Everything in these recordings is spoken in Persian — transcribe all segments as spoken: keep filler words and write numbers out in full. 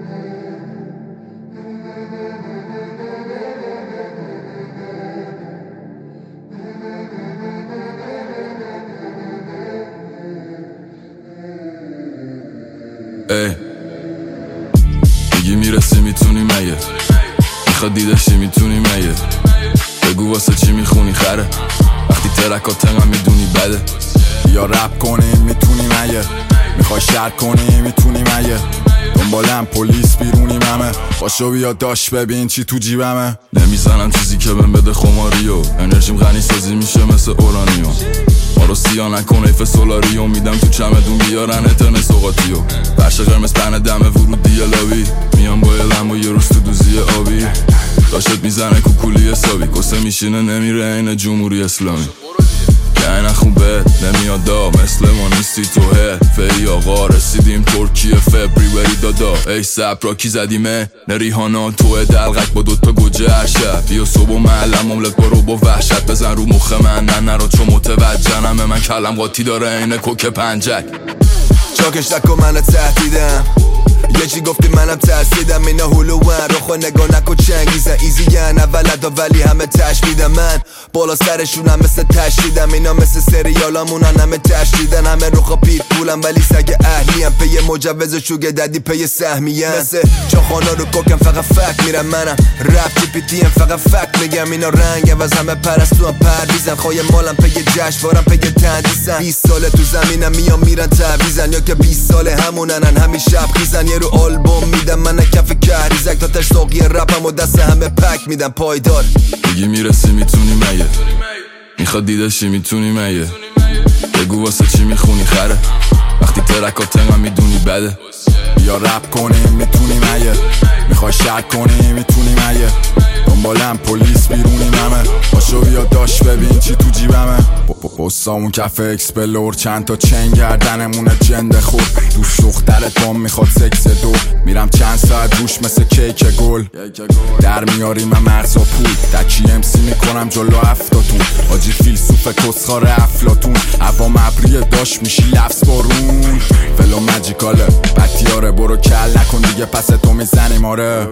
ای میگی میرسی میتونی مگه، میخواد دیدشی میتونی مگه، بگو واسه چی میخونی خره وقتی ترکات انقدر میدونی بده. یا رپ کنی میتونی مگه، میخوای شر کنی میتونی مگه، دنبالم پلیس بیرونی ممه، باشو بیا داش ببین چی تو جیبمه. نمیزنم چیزی که بهم بده خماریو، انرژیم غنی سازی میشه مثل اورانیوم، ما رو سیا نکن ایف سولاریو، میدم تو چمدون بیارن اترن سوقاتیو، فرش قرمز پهن دم ورودی لابی، میام با علم و یه روز تو دوزی آبی، داشت میزنه کوکولی حسابی، کسه میشینه نمیره این جمهوری اسلامی، که این خوبه نمیاد دا مثل ما نیستی تو فی آقا، رسیدیم ترکیه فبریوری دادا، ای سب را کی زدیمه نریحانا توه دلغک با دوتا گوجه هرشب، بیا صبح و معلم املت برو با وحشت بزن رو مخ من، نه نرا چون متوجنمه من کلم قاطی داره اینه کوک پنجک، چاکش نکن من تهدیدم، یه چی گفتی منم ترسیدم، اینا هلوون رو خو نگاه نکن چنگیزن، ایزی ین اولدا ولی همه تشدیدم، من بالا سرشونم مثل تشدیدم، اینا مثل سریالامونن همه تشدیدن، همه روخا پیت پولم ولی سگ اهلیم، پی مجوز شوگه ددی پی سهمیم، مثل چاخانا رو کوکم فقط فک میرم، منم رپ جی پی تی ام فقط فک میگم، اینا رنگ و همه پرستو هم پرویزن، خواه مالم پی جشنوارم پی تندیسن، بیست ساله تو زمینم میام میرن تعویزن، یا که بیست ساله همونن همین شب خیزن، یه رو آلبوم میدم من کف کهریزک، تا تش ساقی رپم و دست همه پک میدم پایدار. میگی میرسی میتونی مگه، میخواد دیدشی میتونی مگه، بگو واسه چی میخونی خره وقتی ترکات انقدر میدونی بده. یا رپ کنی میتونی مگه، میخوای شر کنی میتونی مگه، دنبالم پلیس بیرونی ممه، باشو بیا داش ببین چی تو جیبمه، بستامون کف اکسپلور، چند تا چنگ گردنمونه جنده خود، دوش دخترت بام میخواد سکس دو، میرم چند ساعت روش مثل کیک گل، در میاری من مرز و پول، تکی امسی میکنم جلو هفتاتون، آجی فیلسوف کسخار افلاتون، عوام ابریه داش میشی لفظ بارون، فلو مجیکاله بطیاره برو کل نکن دیگه پس تو میزنیم آره،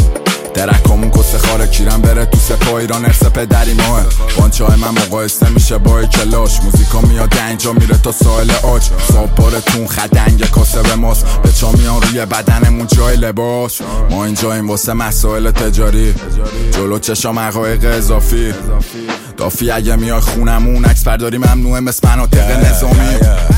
درکامون کسه خاره کیرم بره تو سپاه ایران ارث پدری ماه، بانچه های من مقایسته میشه با کلاش، موزیکا میاد اینجا میره تا ساحل آج، ساپارتون خدنگ کاسه به ماست، به چا میان روی بدنمون جای لباس، ما اینجا این واسه مسائل تجاری، جلو چشام حقایق اضافی، دافی اگه میای خونمون عکس برداری ممنوعه مثل مناطق نظامی،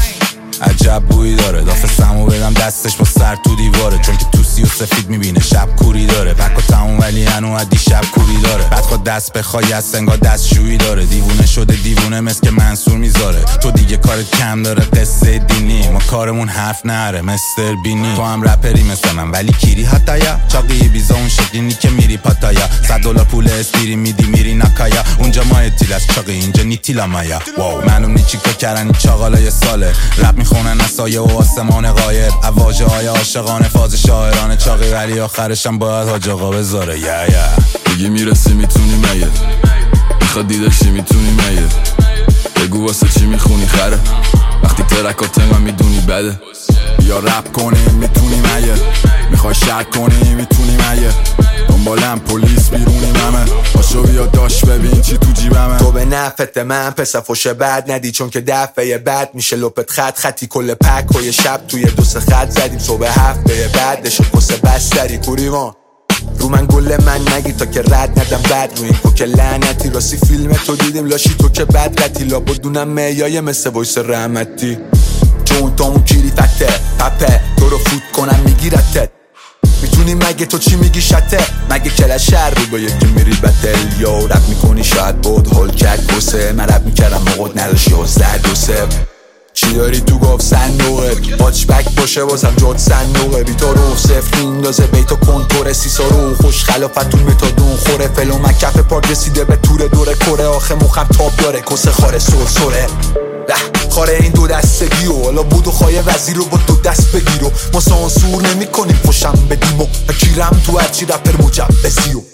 عجب بویی داره، دافه سمو بدم دستش با سر تو دیواره، چون که تو سی و سفید میبینه شب کوری داره، پکا تموم ولی هنو عدی شب کوری داره، بعد خود دست بخوای از سنگا دستشویی داره، دیوونه شده دیوونه مثل که منصور میذاره، تو دیگه کارت کم داره قصه دینی، ما کارمون حرف نره مستر بینی، تو هم رپری مثل من ولی کیری حتایا، چاقی بیزا اون شکلی که میری پاتایا، صد دلار پول اسپیری میدی میری نکایا، اونجا ما اتیل از چاقی اینجا نیتیلا مایا، واو معلوم نی چیکار کردن این چاقالای ساله، رپ خونن نسایه و آسمان غایب، اواجه های عاشقانه فاز شاعرانه، چاقی ولی آخرشم باید حاج آقا بذاره یا یا. میگی میرسی میتونی مگه، میخواد دیدشی میتونی مگه، بگو واسه چی میخونی خره وقتی ترکات انقدر میدونی بده. یا رپ کنی میتونی مگه، میخوای شر کنی میتونی مگه، دنبالم پلیس بیرونی ممه، باشو بیا داش ببین چی تو جیبمه، تو به نفت من پس فوش بد ندی، چون که دفعه بعد میشه لپت خط خطی، کل پک و یه شب توی دو سه خط زدیم، صبح هفته بعد شد قصه بستری کوریمان، رو من گل من نگی تا که رد ندم بعد رو این کوک لعنتی، راستی فیلم تو دیدیم لاشی تو که بد قتی، لابدونم میای مثل وایس رحمتی، چون تامون کیری فته پپه تو رو فوت کنم میگیرتت، میتونی مگه تو چی میگی شته، مگه کلش شر رو با یکی میری بتل، یا رب میکنی شاید بود هول کرد بسه، من رب میکردم موقعت نداشی و زد و سب، چی داری تو گفت صندوقه، باچ بک باشه بازم جد صندوقه، بیتا رو صفر میندازه بیتا کنتور سیسا رو خوش خلافتون متادون خوره، فلو من کف پارک رسیده به تور دوره کره، آخه مخم تاب داره کسه خاره سر سره، خاره این دو دستگی و حالا بود و خواهی وزیر رو با دو دست بگیر و ما سانسور نمی کنیم خوشم بدیم و گیرم تو هرچی رپر مجبزی و